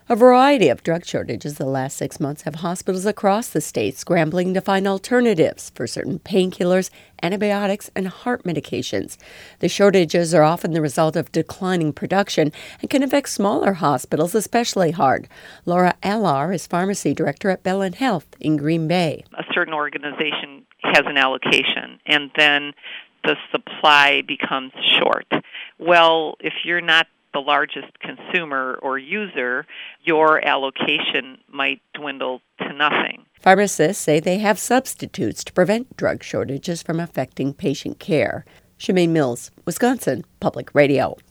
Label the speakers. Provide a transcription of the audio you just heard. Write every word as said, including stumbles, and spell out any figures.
Speaker 1: A variety of drug shortages the last six months have hospitals across the state scrambling to find alternatives for certain painkillers, antibiotics, and heart medications. The shortages are often the result of declining production and can affect smaller hospitals especially hard. Laura Allar is pharmacy director at Bellin Health in Green Bay.
Speaker 2: A certain organization has an allocation, and then the supply becomes short. Well, if you're not the largest consumer or user, your allocation might dwindle to nothing.
Speaker 1: Pharmacists say they have substitutes to prevent drug shortages from affecting patient care. Shemaine Mills, Wisconsin Public Radio.